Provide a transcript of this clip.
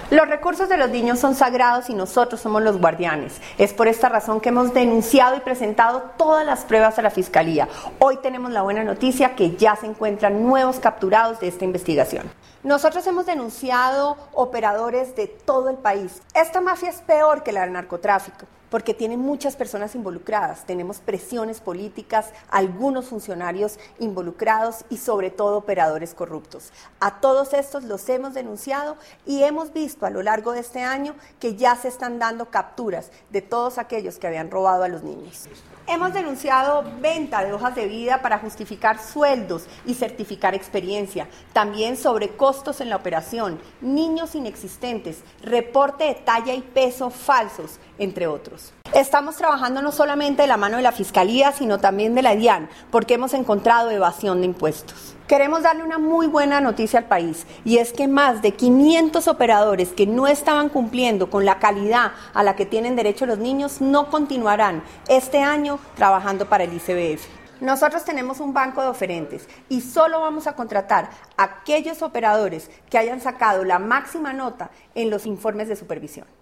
Los recursos de los niños son sagrados y nosotros somos los guardianes. Es por esta razón que hemos denunciado y presentado todas las pruebas a la Fiscalía. Hoy tenemos la buena noticia que ya se encuentran nuevos capturados de esta investigación. Nosotros hemos denunciado operadores de todo el país. Esta mafia es peor que la del narcotráfico, porque tiene muchas personas involucradas. Tenemos presiones políticas, algunos funcionarios involucrados y sobre todo operadores corruptos. A todos estos los hemos denunciado y hemos visto a lo largo de este año que ya se están dando capturas de todos aquellos que habían robado a los niños. Hemos denunciado venta de hojas de vida para justificar sueldos y certificar experiencia, también sobre costos en la operación, niños inexistentes, reporte de talla y peso falsos, entre otros. Estamos trabajando no solamente de la mano de la Fiscalía, sino también de la DIAN, porque hemos encontrado evasión de impuestos. Queremos darle una muy buena noticia al país, y es que más de 500 operadores que no estaban cumpliendo con la calidad a la que tienen derecho los niños no continuarán este año trabajando para el ICBF. Nosotros tenemos un banco de oferentes y solo vamos a contratar a aquellos operadores que hayan sacado la máxima nota en los informes de supervisión.